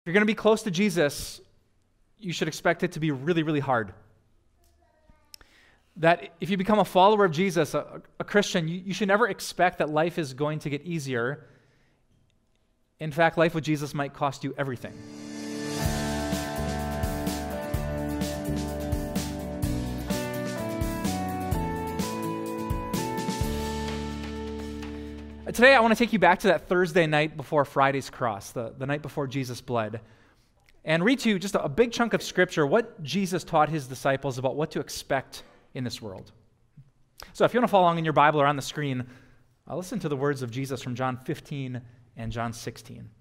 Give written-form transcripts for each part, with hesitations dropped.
you're going to be close to Jesus, you should expect it to be really, really hard. That if you become a follower of Jesus, a Christian, you should never expect that life is going to get easier. In fact, life with Jesus might cost you everything. Today, I want to take you back to that Thursday night before Friday's cross, the night before Jesus bled, and read to you just a big chunk of Scripture, what Jesus taught his disciples about what to expect in this world. So if you want to follow along in your Bible or on the screen, listen to the words of Jesus from John 15 and John 16.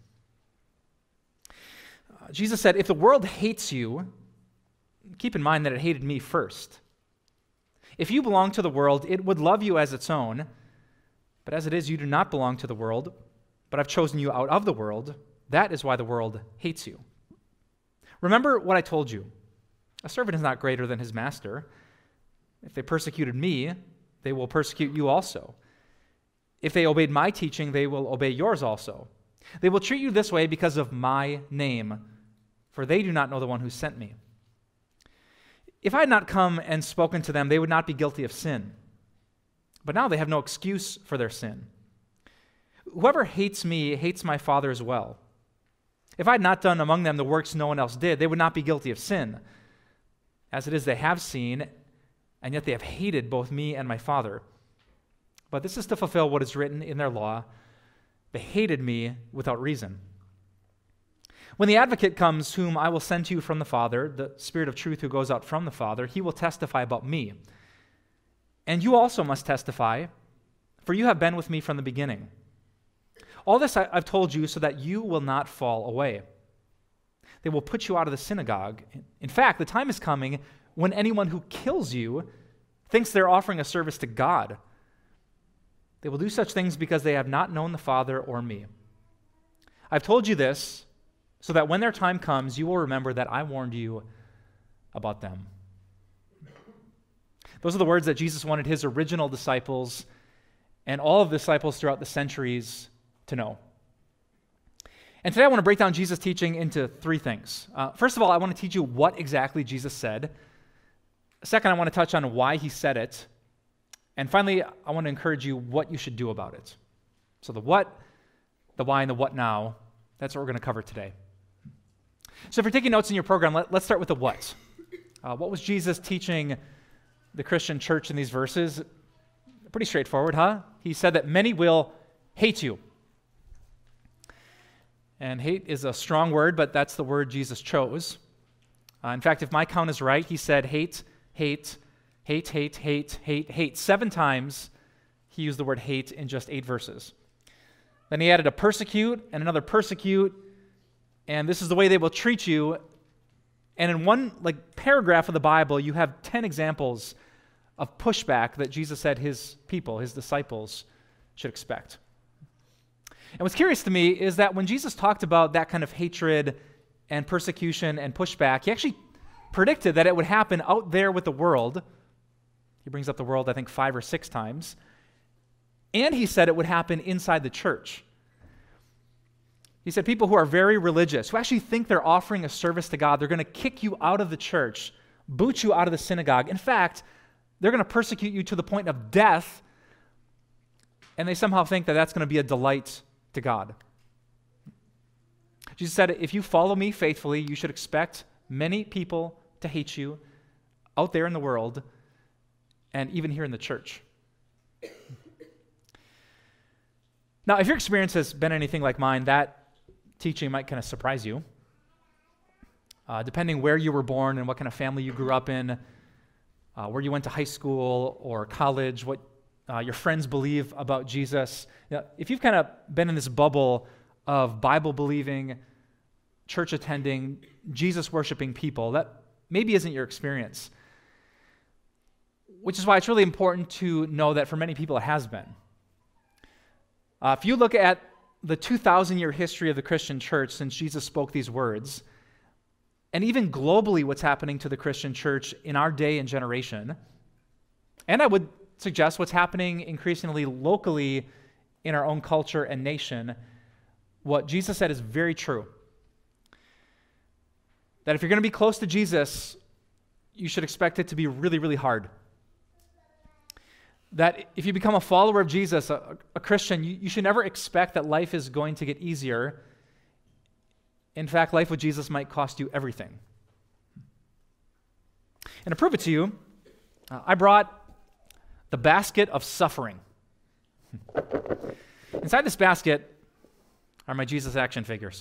Jesus said, "If the world hates you, keep in mind that it hated me first. If you belong to the world, it would love you as its own. But as it is, you do not belong to the world, but I've chosen you out of the world. That is why the world hates you. Remember what I told you. A servant is not greater than his master. If they persecuted me, they will persecute you also. If they obeyed my teaching, they will obey yours also. They will treat you this way because of my name, for they do not know the one who sent me. If I had not come and spoken to them, they would not be guilty of sin. But now they have no excuse for their sin. Whoever hates me hates my Father as well. If I had not done among them the works no one else did, they would not be guilty of sin. As it is, they have seen, and yet they have hated both me and my Father. But this is to fulfill what is written in their law. They hated me without reason. When the advocate comes, whom I will send to you from the Father, the Spirit of truth who goes out from the Father, he will testify about me. And you also must testify, for you have been with me from the beginning. All this I've told you so that you will not fall away. They will put you out of the synagogue. In fact, the time is coming when anyone who kills you thinks they're offering a service to God. They will do such things because they have not known the Father or me. I've told you this so that when their time comes, you will remember that I warned you about them." Those are the words that Jesus wanted his original disciples and all of the disciples throughout the centuries to know. And today I want to break down Jesus' teaching into three things. First of all, I want to teach you what exactly Jesus said. Second, I want to touch on why he said it. And finally, I want to encourage you what you should do about it. So the what, the why, and the what now, that's what we're going to cover today. So if you're taking notes in your program, let's start with the what. What was Jesus teaching the Christian church in these verses? Pretty straightforward, huh? He said that many will hate you. And hate is a strong word, but that's the word Jesus chose. In fact, if my count is right, he said hate, hate, hate, hate, hate, hate, hate. 7 times he used the word hate in just 8 verses. Then he added a persecute and another persecute, and this is the way they will treat you. And in one paragraph of the Bible, you have 10 examples of pushback that Jesus said his people, his disciples, should expect. And what's curious to me is that when Jesus talked about that kind of hatred and persecution and pushback, he actually predicted that it would happen out there with the world. He brings up the world, I think, 5 or 6 times. And he said it would happen inside the church. He said people who are very religious, who actually think they're offering a service to God, they're going to kick you out of the church, boot you out of the synagogue. In fact, they're going to persecute you to the point of death, and they somehow think that that's going to be a delight to God. Jesus said, if you follow me faithfully, you should expect many people to hate you out there in the world and even here in the church. Now, if your experience has been anything like mine, that teaching might kind of surprise you. Depending where you were born and what kind of family you grew up in, where you went to high school or college, what your friends believe about Jesus. If you've kind of been in this bubble of Bible-believing, church-attending, Jesus-worshiping people, that maybe isn't your experience. Which is why it's really important to know that for many people it has been. If you look at the 2,000-year history of the Christian church since Jesus spoke these words, and even globally what's happening to the Christian church in our day and generation, and I would suggest what's happening increasingly locally in our own culture and nation, what Jesus said is very true. that if you're going to be close to Jesus, you should expect it to be really, really hard. That if you become a follower of Jesus, a Christian, you should never expect that life is going to get easier. In fact, life with Jesus might cost you everything. And to prove it to you, I brought the basket of suffering. Inside this basket are my Jesus action figures.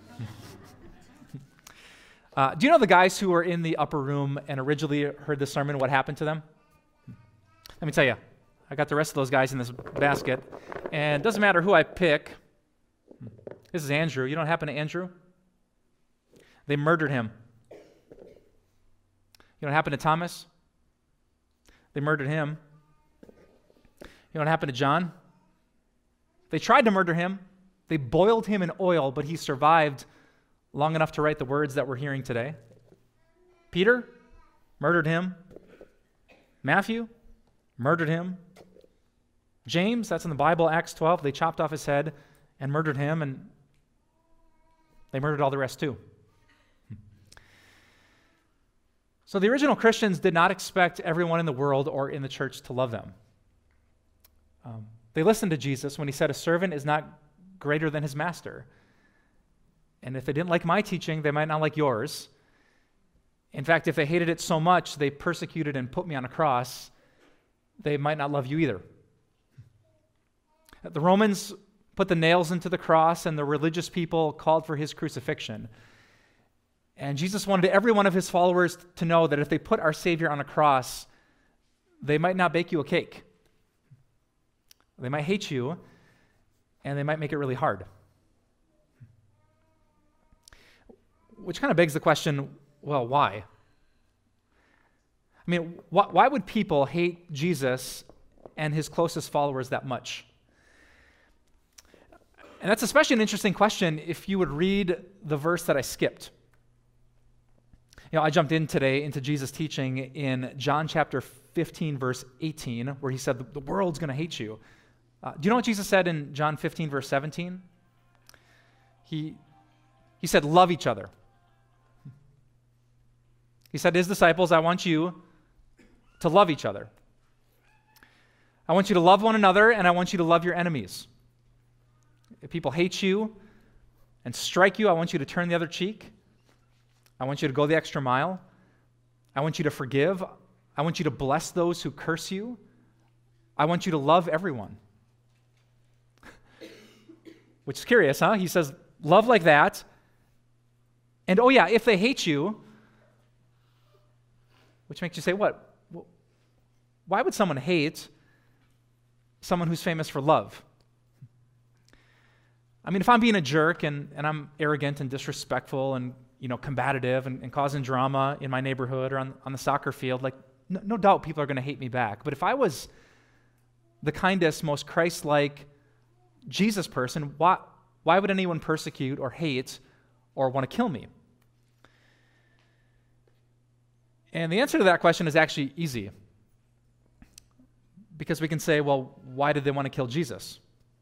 Do you know the guys who were in the upper room and originally heard the sermon, what happened to them? Let me tell you, I got the rest of those guys in this basket, and it doesn't matter who I pick. This is Andrew. You know what happened to Andrew? They murdered him. You know what happened to Thomas? They murdered him. You know what happened to John? They tried to murder him. They boiled him in oil, but he survived long enough to write the words that we're hearing today. Peter murdered him. Matthew murdered him. James, that's in the Bible, Acts 12, they chopped off his head and murdered him, and they murdered all the rest too. So the original Christians did not expect everyone in the world or in the church to love them. They listened to Jesus when he said, a servant is not greater than his master. And if they didn't like my teaching, they might not like yours. In fact, if they hated it so much, they persecuted and put me on a cross, they might not love you either. The Romans put the nails into the cross, and the religious people called for his crucifixion. And Jesus wanted every one of his followers to know that if they put our Savior on a cross, they might not bake you a cake. They might hate you, and they might make it really hard. Which kind of begs the question, well, why? I mean, why would people hate Jesus and his closest followers that much? And that's especially an interesting question if you would read the verse that I skipped. You know, I jumped in today into Jesus' teaching in John chapter 15, verse 18, where he said, the world's going to hate you. Do you know what Jesus said in John 15, verse 17? He said, love each other. He said to his disciples, I want you to love each other. I want you to love one another, and I want you to love your enemies. If people hate you and strike you, I want you to turn the other cheek. I want you to go the extra mile. I want you to forgive. I want you to bless those who curse you. I want you to love everyone. Which is curious, huh? He says, love like that. And oh yeah, if they hate you, which makes you say, what? Why would someone hate someone who's famous for love? I mean, if I'm being a jerk and I'm arrogant and disrespectful and combative and causing drama in my neighborhood or on the soccer field, like no doubt people are going to hate me back. But if I was the kindest, most Christ-like Jesus person, why would anyone persecute or hate or want to kill me? And the answer to that question is actually easy. Because we can say, well, why did they want to kill Jesus?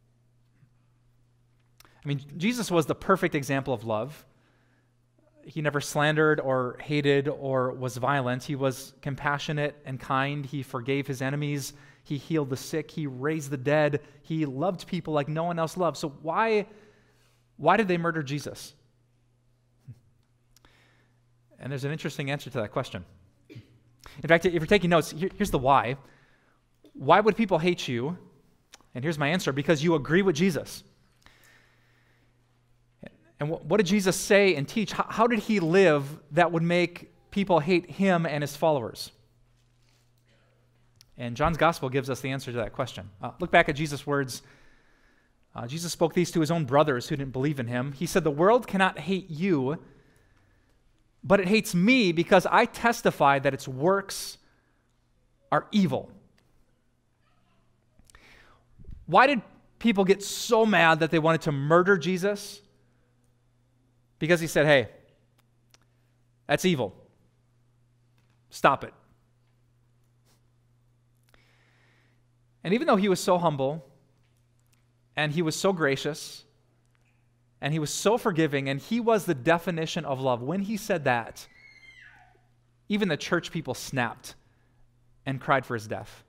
I mean, Jesus was the perfect example of love. He never slandered or hated or was violent. He was compassionate and kind. He forgave his enemies. He healed the sick. He raised the dead. He loved people like no one else loved. So why did they murder Jesus? And there's an interesting answer to that question. In fact, if you're taking notes, here's the why. Why would people hate you? And here's my answer, because you agree with Jesus. And what did Jesus say and teach? How did he live that would make people hate him and his followers? And John's gospel gives us the answer to that question. Look back at Jesus' words. Jesus spoke these to his own brothers who didn't believe in him. He said, the world cannot hate you, but it hates me because I testify that its works are evil. Why did people get so mad that they wanted to murder Jesus? Because he said, hey, that's evil. Stop it. And even though he was so humble, and he was so gracious, and he was so forgiving, and he was the definition of love. When he said that, even the church people snapped and cried for his death.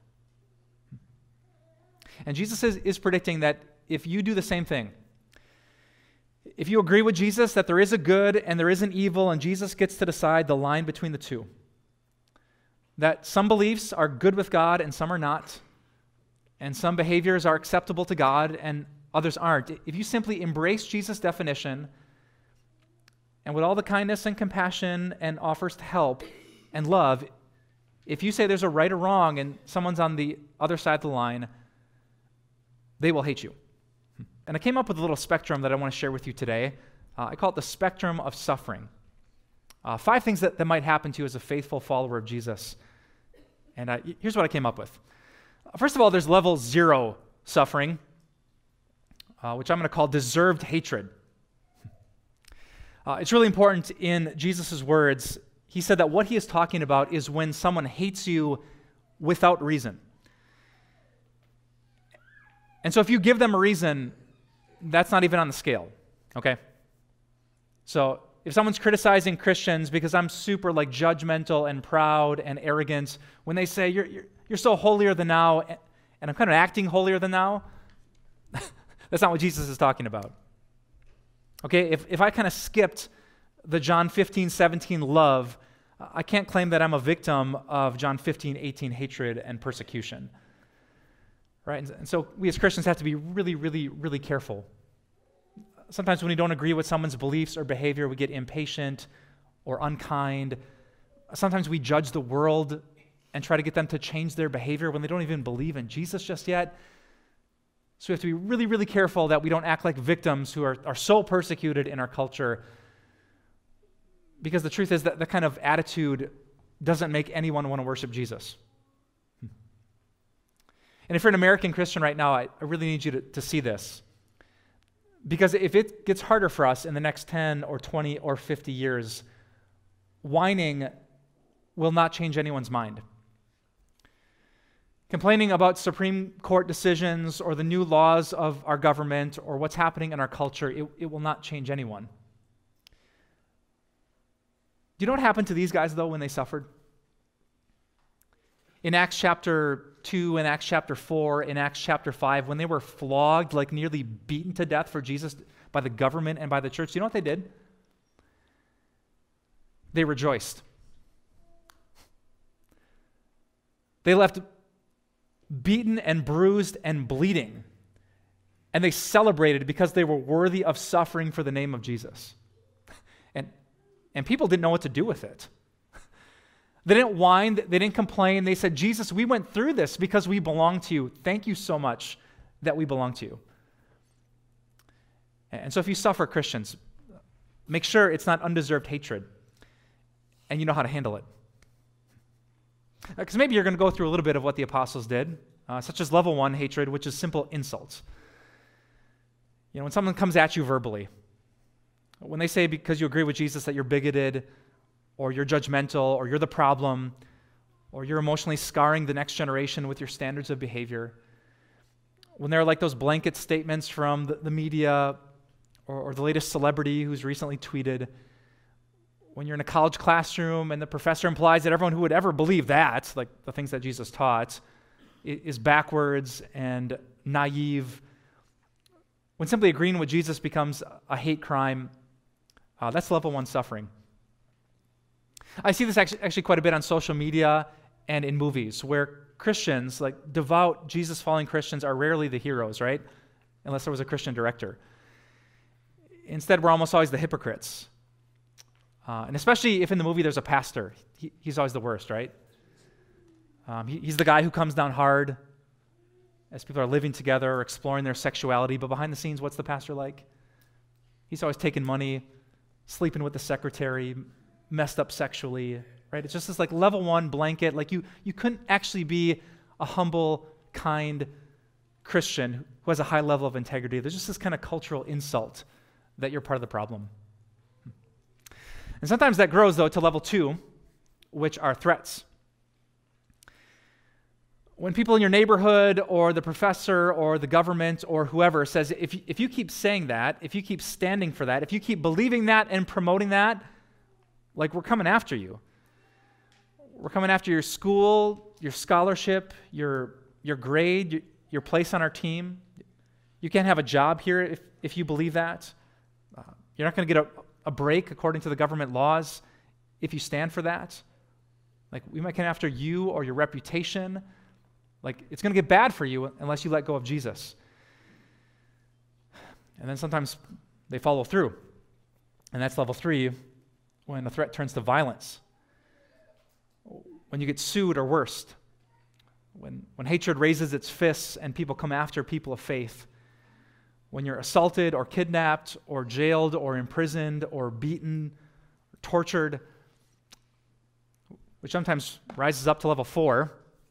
And Jesus is predicting that if you do the same thing, if you agree with Jesus that there is a good and there is an evil, and Jesus gets to decide the line between the two, that some beliefs are good with God and some are not, and some behaviors are acceptable to God and others aren't. If you simply embrace Jesus' definition, and with all the kindness and compassion and offers to help and love, if you say there's a right or wrong and someone's on the other side of the line, they will hate you. And I came up with a little spectrum that I want to share with you today. I call it the spectrum of suffering. 5 things that might happen to you as a faithful follower of Jesus. And here's what I came up with. First of all, there's level 0 suffering, which I'm going to call deserved hatred. It's really important in Jesus' words. He said that what he is talking about is when someone hates you without reason. And so if you give them a reason, that's not even on the scale, okay? So if someone's criticizing Christians because I'm super judgmental and proud and arrogant, when they say you're so holier than thou, and I'm kind of acting holier than thou, that's not what Jesus is talking about. Okay, if I kind of skipped the John 15:17 love, I can't claim that I'm a victim of John 15:18 hatred and persecution. Right? And so we as Christians have to be really, really, really careful. Sometimes when we don't agree with someone's beliefs or behavior, we get impatient or unkind. Sometimes we judge the world and try to get them to change their behavior when they don't even believe in Jesus just yet. So we have to be really, really careful that we don't act like victims who are so persecuted in our culture, because the truth is that that kind of attitude doesn't make anyone want to worship Jesus. And if you're an American Christian right now, I really need you to see this. Because if it gets harder for us in the next 10 or 20 or 50 years, whining will not change anyone's mind. Complaining about Supreme Court decisions or the new laws of our government or what's happening in our culture, it will not change anyone. Do you know what happened to these guys, though, when they suffered? In Acts chapter 2, in Acts chapter 4, in Acts chapter 5, when they were flogged, nearly beaten to death for Jesus by the government and by the church, do you know what they did? They rejoiced. They left beaten and bruised and bleeding, and they celebrated because they were worthy of suffering for the name of Jesus. And people didn't know what to do with it. They didn't whine, they didn't complain. They said, Jesus, we went through this because we belong to you. Thank you so much that we belong to you. And so if you suffer, Christians, make sure it's not undeserved hatred, and you know how to handle it. Because maybe you're going to go through a little bit of what the apostles did, such as level 1 hatred, which is simple insults. When someone comes at you verbally, when they say because you agree with Jesus that you're bigoted, or you're judgmental, or you're the problem, or you're emotionally scarring the next generation with your standards of behavior, when there are those blanket statements from the media or the latest celebrity who's recently tweeted, when you're in a college classroom and the professor implies that everyone who would ever believe that, the things that Jesus taught, is backwards and naive, when simply agreeing with Jesus becomes a hate crime, that's level 1 suffering. I see this actually quite a bit on social media and in movies, where Christians, devout, Jesus-following Christians, are rarely the heroes, right? Unless there was a Christian director. Instead, we're almost always the hypocrites. And especially if in the movie there's a pastor, he's always the worst, right? He's the guy who comes down hard as people are living together or exploring their sexuality, but behind the scenes, what's the pastor like? He's always taking money, sleeping with the secretary, messed up sexually, right? It's just this level 1 blanket. You couldn't actually be a humble, kind Christian who has a high level of integrity. There's just this kind of cultural insult that you're part of the problem. And sometimes that grows, though, to level 2, which are threats. When people in your neighborhood or the professor or the government or whoever says, if you keep saying that, if you keep standing for that, if you keep believing that and promoting that, like, we're coming after you. We're coming after your school, your scholarship, your grade, your place on our team. You can't have a job here if you believe that. You're not going to get a break according to the government laws if you stand for that. Like, we might come after you or your reputation. Like, it's going to get bad for you unless you let go of Jesus. And then sometimes they follow through. And that's level 3, when the threat turns to violence. When you get sued or worse. When hatred raises its fists and people come after people of faith. When you're assaulted or kidnapped or jailed or imprisoned or beaten or tortured, which sometimes rises up to level 4.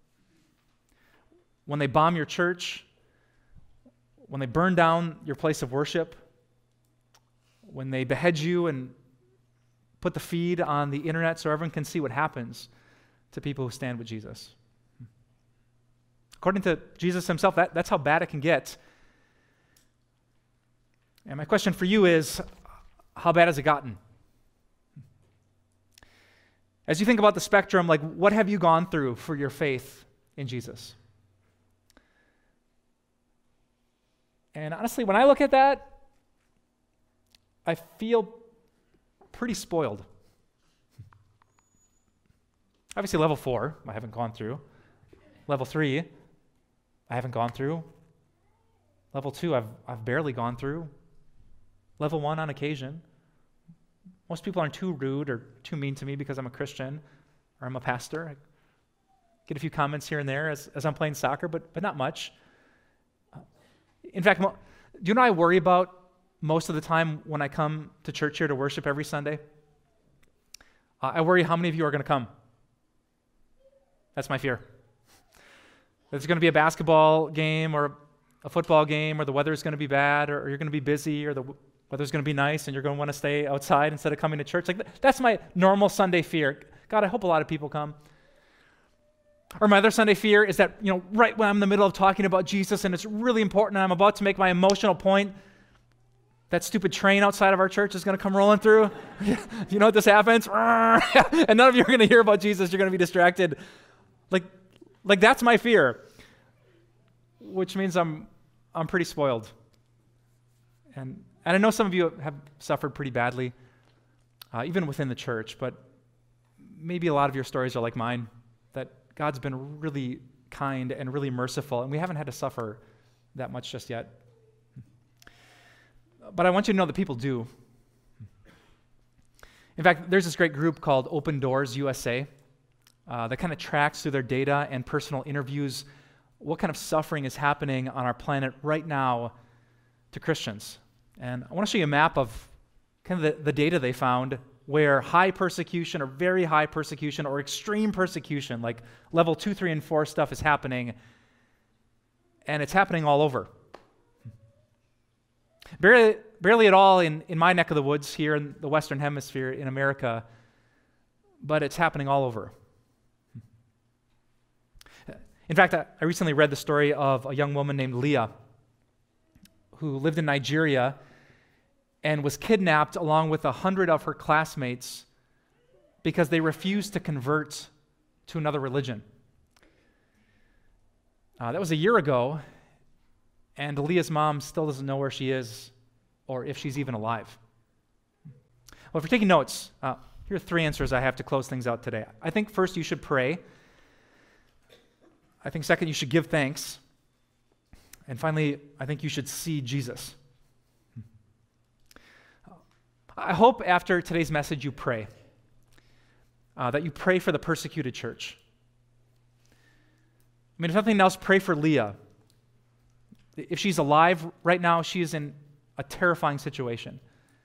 When they bomb your church, when they burn down your place of worship, when they behead you and put the feed on the internet so everyone can see what happens to people who stand with Jesus. According to Jesus himself, that's how bad it can get. And my question for you is, how bad has it gotten? As you think about the spectrum, like, what have you gone through for your faith in Jesus? And honestly, when I look at that, I feel pretty spoiled. Obviously, level 4, I haven't gone through. Level 3, I haven't gone through. Level 2, I've barely gone through. Level 1 on occasion. Most people aren't too rude or too mean to me because I'm a Christian or I'm a pastor. I get a few comments here and there as I'm playing soccer, but not much. In fact, do you know what I worry about most of the time when I come to church here to worship every Sunday? I worry how many of you are going to come. That's my fear. There's going to be a basketball game or a football game, or the weather's going to be bad, or you're going to be busy, or the weather's going to be nice, and you're going to want to stay outside instead of coming to church. Like, that's my normal Sunday fear. God, I hope a lot of people come. Or my other Sunday fear is that, right when I'm in the middle of talking about Jesus and it's really important and I'm about to make my emotional point, that stupid train outside of our church is going to come rolling through. You know what this happens? And none of you are going to hear about Jesus. You're going to be distracted. Like that's my fear, which means I'm pretty spoiled. And I know some of you have suffered pretty badly, even within the church, but maybe a lot of your stories are like mine, that God's been really kind and really merciful, and we haven't had to suffer that much just yet. But I want you to know that people do. In fact, there's this great group called Open Doors USA that kind of tracks through their data and personal interviews what kind of suffering is happening on our planet right now to Christians. And I want to show you a map of kind of the data they found where high persecution or very high persecution or extreme persecution, like level 2, 3, and 4 stuff is happening, and it's happening all over. Barely at all in my neck of the woods here in the Western Hemisphere in America, but it's happening all over. In fact, I recently read the story of a young woman named Leah who lived in Nigeria and was kidnapped along with 100 of her classmates because they refused to convert to another religion. That was a year ago, and Leah's mom still doesn't know where she is or if she's even alive. Well, if you're taking notes, here are 3 answers I have to close things out today. I think first you should pray. I think second you should give thanks. And finally, I think you should see Jesus. I hope after today's message you pray, that you pray for the persecuted church. I mean, if nothing else, pray for Leah. If she's alive right now, she is in a terrifying situation.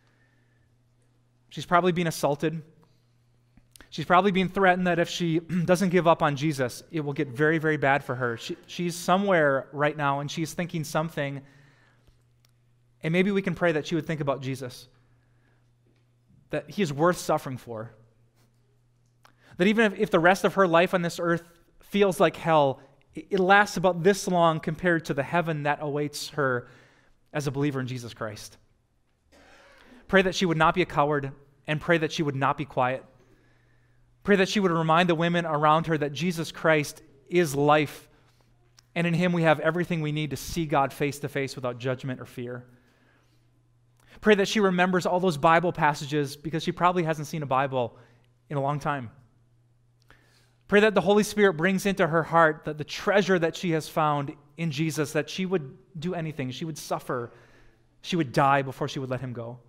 She's probably being assaulted. She's probably being threatened that if she doesn't give up on Jesus, it will get very, very bad for her. She's somewhere right now, and she's thinking something, and maybe we can pray that she would think about Jesus, that he is worth suffering for, that even if the rest of her life on this earth feels like hell, It lasts about this long compared to the heaven that awaits her as a believer in Jesus Christ. Pray that she would not be a coward, and pray that she would not be quiet. Pray that she would remind the women around her that Jesus Christ is life, and in him we have everything we need to see God face to face without judgment or fear. Pray that she remembers all those Bible passages because she probably hasn't seen a Bible in a long time. Pray that the Holy Spirit brings into her heart the treasure that she has found in Jesus, that she would do anything, she would suffer, she would die before she would let him go.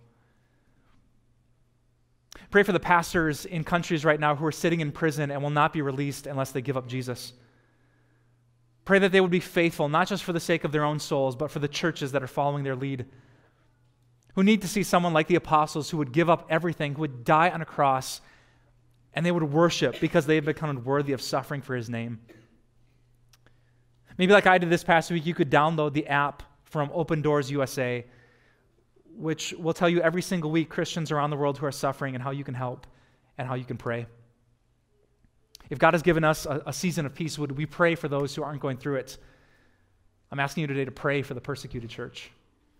Pray for the pastors in countries right now who are sitting in prison and will not be released unless they give up Jesus. Pray that they would be faithful, not just for the sake of their own souls, but for the churches that are following their lead, who need to see someone like the apostles who would give up everything, who would die on a cross, and they would worship because they have become worthy of suffering for his name. Maybe like I did this past week, you could download the app from Open Doors USA, which will tell you every single week Christians around the world who are suffering and how you can help and how you can pray. If God has given us a season of peace, would we pray for those who aren't going through it? I'm asking you today to pray for the persecuted church.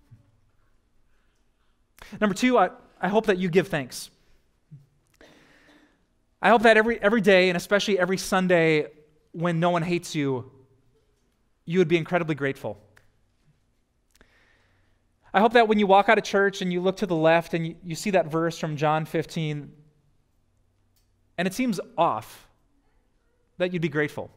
Number two, I hope that you give thanks. I hope that every day, and especially every Sunday when no one hates you, you would be incredibly grateful. I hope that when you walk out of church and you look to the left and you see that verse from John 15, and it seems off, that you'd be grateful.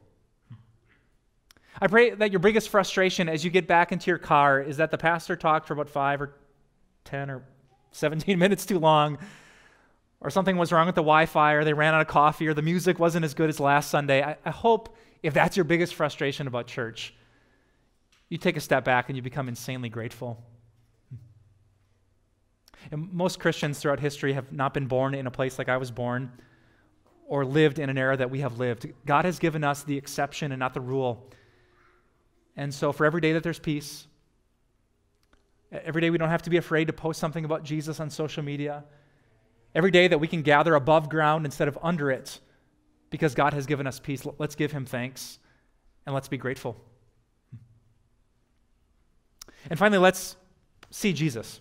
I pray that your biggest frustration as you get back into your car is that the pastor talked for about 5 or 10 or 17 minutes too long, or something was wrong with the Wi-Fi, or they ran out of coffee, or the music wasn't as good as last Sunday. I hope if that's your biggest frustration about church, you take a step back and you become insanely grateful. And most Christians throughout history have not been born in a place like I was born or lived in an era that we have lived. God has given us the exception and not the rule. And so for every day that there's peace, every day we don't have to be afraid to post something about Jesus on social media, every day that we can gather above ground instead of under it because God has given us peace, let's give him thanks and let's be grateful. And finally, let's see Jesus.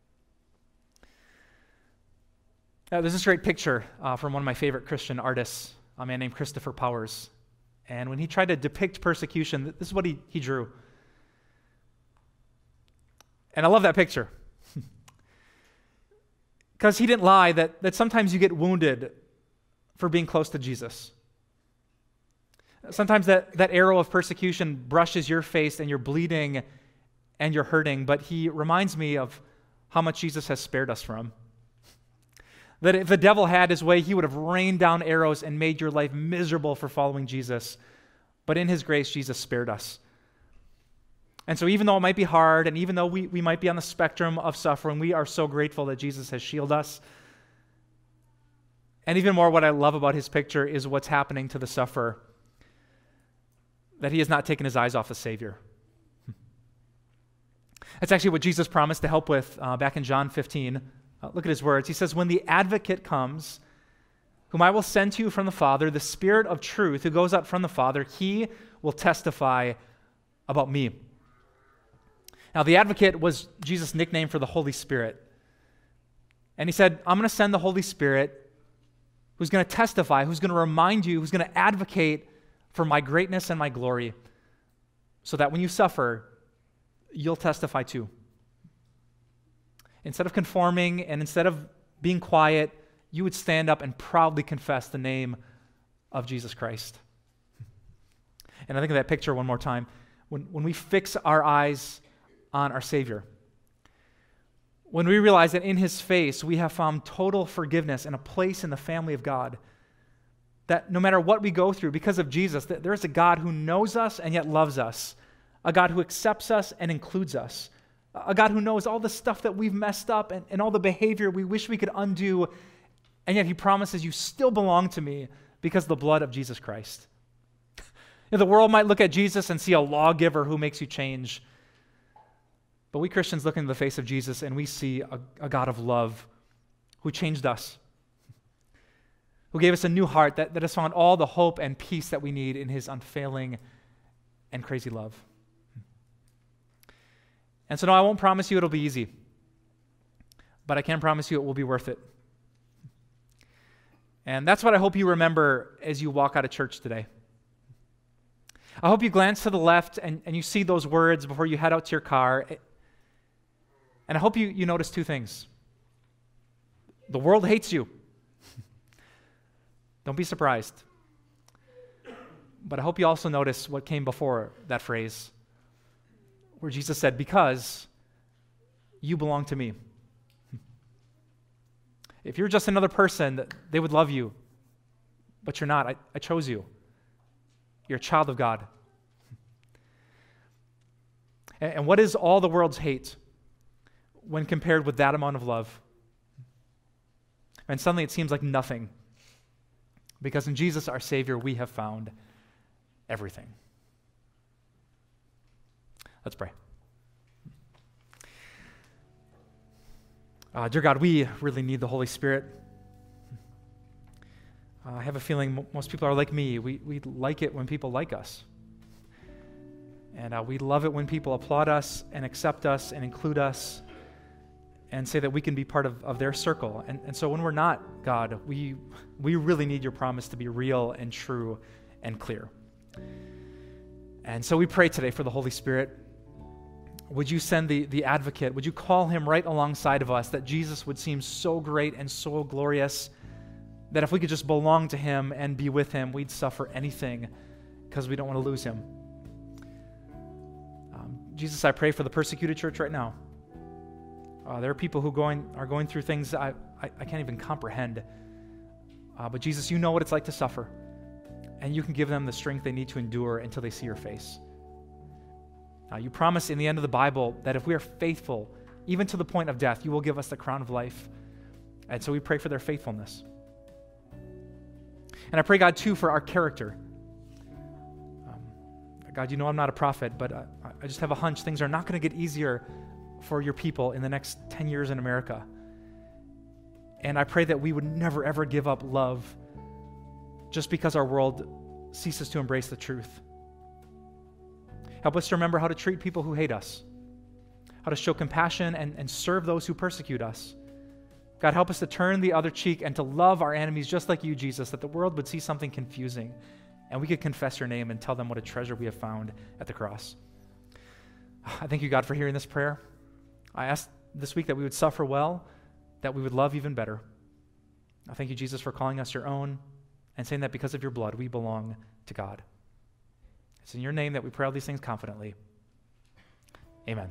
There's this great picture from one of my favorite Christian artists, a man named Christopher Powers. And when he tried to depict persecution, this is what he drew. And I love that picture. Because he didn't lie that sometimes you get wounded for being close to Jesus. Sometimes that arrow of persecution brushes your face and you're bleeding and you're hurting, but he reminds me of how much Jesus has spared us from. That if the devil had his way, he would have rained down arrows and made your life miserable for following Jesus. But in his grace, Jesus spared us. And so even though it might be hard, and even though we might be on the spectrum of suffering, we are so grateful that Jesus has shielded us. And even more, what I love about his picture is what's happening to the sufferer, that he has not taken his eyes off the Savior. That's actually what Jesus promised to help with back in John 15. Look at his words. He says, when the advocate comes, whom I will send to you from the Father, the Spirit of truth who goes out from the Father, he will testify about me. Now, the advocate was Jesus' nickname for the Holy Spirit. And he said, I'm going to send the Holy Spirit who's going to testify, who's going to remind you, who's going to advocate for my greatness and my glory, so that when you suffer, you'll testify too. Instead of conforming and instead of being quiet, you would stand up and proudly confess the name of Jesus Christ. And I think of that picture one more time. When we fix our eyes on our Savior, when we realize that in his face we have found total forgiveness and a place in the family of God, that no matter what we go through because of Jesus, that there is a God who knows us and yet loves us, a God who accepts us and includes us, a God who knows all the stuff that we've messed up and all the behavior we wish we could undo, and yet he promises you still belong to me because of the blood of Jesus Christ. The world might look at Jesus and see a lawgiver who makes you change, but we Christians look into the face of Jesus and we see a God of love who changed us, who gave us a new heart that has found all the hope and peace that we need in his unfailing and crazy love. And so no, I won't promise you it'll be easy, but I can promise you it will be worth it. And that's what I hope you remember as you walk out of church today. I hope you glance to the left and you see those words before you head out to your car. And I hope you notice two things. The world hates you. Don't be surprised. But I hope you also notice what came before that phrase, where Jesus said, because you belong to me. If you're just another person, they would love you, but you're not. I chose you. You're a child of God. And what is all the world's hate when compared with that amount of love? And suddenly it seems like nothing, because in Jesus, our Savior, we have found everything. Let's pray. Dear God, we really need the Holy Spirit. I have a feeling most people are like me. We like it when people like us. And we love it when people applaud us and accept us and include us and say that we can be part of their circle. And so when we're not, God, we really need your promise to be real and true and clear. And so we pray today for the Holy Spirit. Would you send the advocate? Would you call him right alongside of us, that Jesus would seem so great and so glorious that if we could just belong to him and be with him, we'd suffer anything because we don't want to lose him. Jesus, I pray for the persecuted church right now. There are people who are going through things I can't even comprehend. But Jesus, you know what it's like to suffer, and you can give them the strength they need to endure until they see your face. You promise in the end of the Bible that if we are faithful, even to the point of death, you will give us the crown of life. And so we pray for their faithfulness. And I pray, God, too, for our character. God, you know I'm not a prophet, but I just have a hunch things are not going to get easier for your people in the next 10 years in America. And I pray that we would never, ever give up love just because our world ceases to embrace the truth. Help us to remember how to treat people who hate us, how to show compassion and serve those who persecute us. God, help us to turn the other cheek and to love our enemies just like you, Jesus, that the world would see something confusing and we could confess your name and tell them what a treasure we have found at the cross. I thank you, God, for hearing this prayer. I ask this week that we would suffer well, that we would love even better. I thank you, Jesus, for calling us your own and saying that because of your blood, we belong to God. It's in your name that we pray all these things confidently. Amen.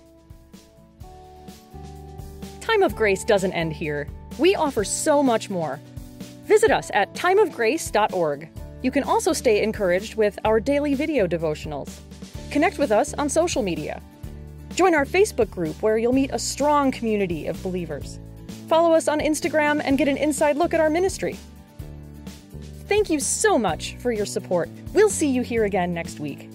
Time of Grace doesn't end here. We offer so much more. Visit us at timeofgrace.org. You can also stay encouraged with our daily video devotionals. Connect with us on social media. Join our Facebook group where you'll meet a strong community of believers. Follow us on Instagram and get an inside look at our ministry. Thank you so much for your support. We'll see you here again next week.